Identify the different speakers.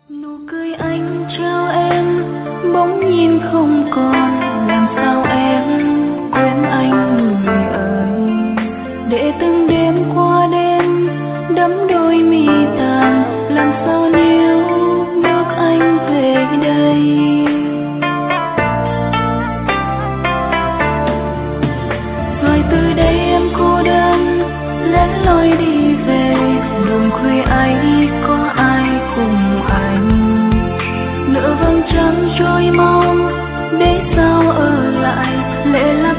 Speaker 1: Nụ cười anh trao em bỗng nhiên không còn, làm sao em quên anh người ơi. Để từng đêm qua đêm đắm đôi mi tàn, làm sao níu nước anh về đây. Rồi từ đây em cô đơn lén loi đi về, buồn khuya ấy có ai cùng anh. Nửa vầng trăng trôi mau để sao ở lại lệ lắm